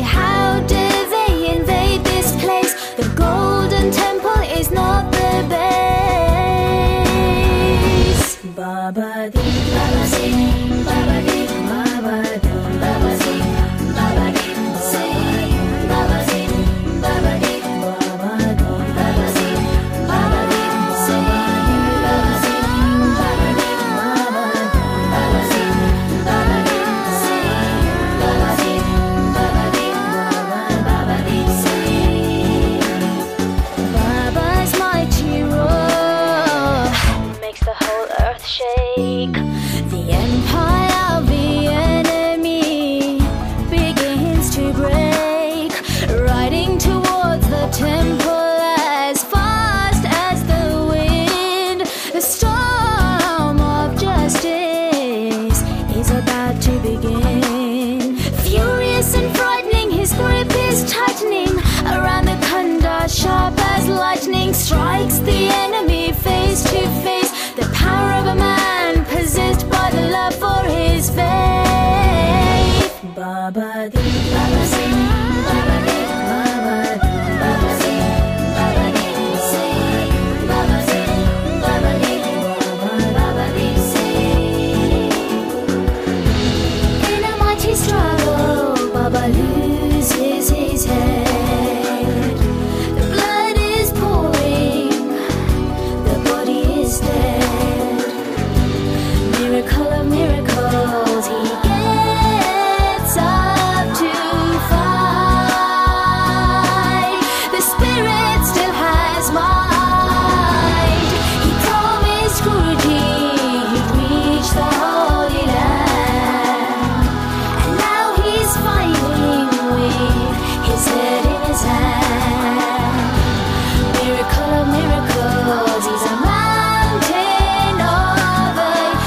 how do they invade this place? The golden temple is not the base. Baba Deep, Baba Sing, Baba Deep, Baba Deep, Baba Sing, Baba Deep, Sing, Baba Sing, Baba Deep, Baba Deep, Baba Sing, Baba Deep, Sing, Baba Sing, Baba Deep, Baba Deep, Baba Sing, Baba Deep, Sing, Baba Sing, Baba Deep, Baba Deep, Sing. Baba's mighty roar makes the whole earth shake. The empire of the enemy begins to break, riding towards the temple as fast as the wind. The storm of justice is about to begin. Furious and frightening, his grip is tightening around the Khanda, sharp as lightning strikes the enemy face to face. The power of a man possessed by the love for his faith. Baba Deep, Baba Sing, Baba Deep, Baba Deep, Baba Sing, Baba Deep, Sing, Baba Sing, Baba Deep, Baba Deep, Sing. In a mighty struggle, Baba loses his head. The blood is pouring, the body is dead. Miracle of miracles, he gets up to fight. The spirit still has might. He promised Guruji he'd reach the Holy Land, and now he's fighting with his head in his hand. Miracle of miracles, he's a mountain of a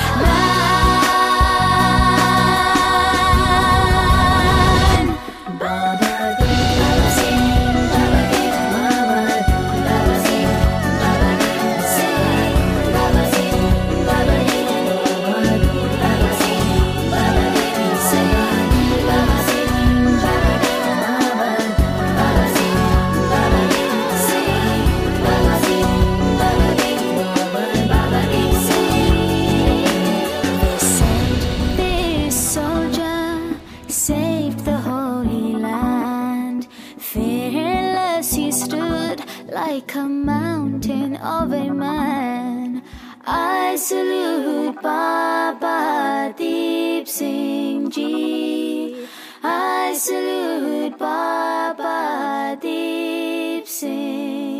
man. Baba Deep, Baba Sing, Baba Deep, Baba Deep, Baba Sing, Baba Deep, Sing, Baba Sing, Baba Deep, Baba Deep, Baba Sing, Baba Deep, Sing, Baba Sing, Baba Deep, Baba Deep, Baba Sing, Baba Deep, Sing, Baba Sing, Baba Deep, Baba Deep, Sing. They said this soldier saved the Holy Land. Fearless he stood like a mountain of a man. I salute Baba Deep Singh Ji. I salute Baba Deep Singh.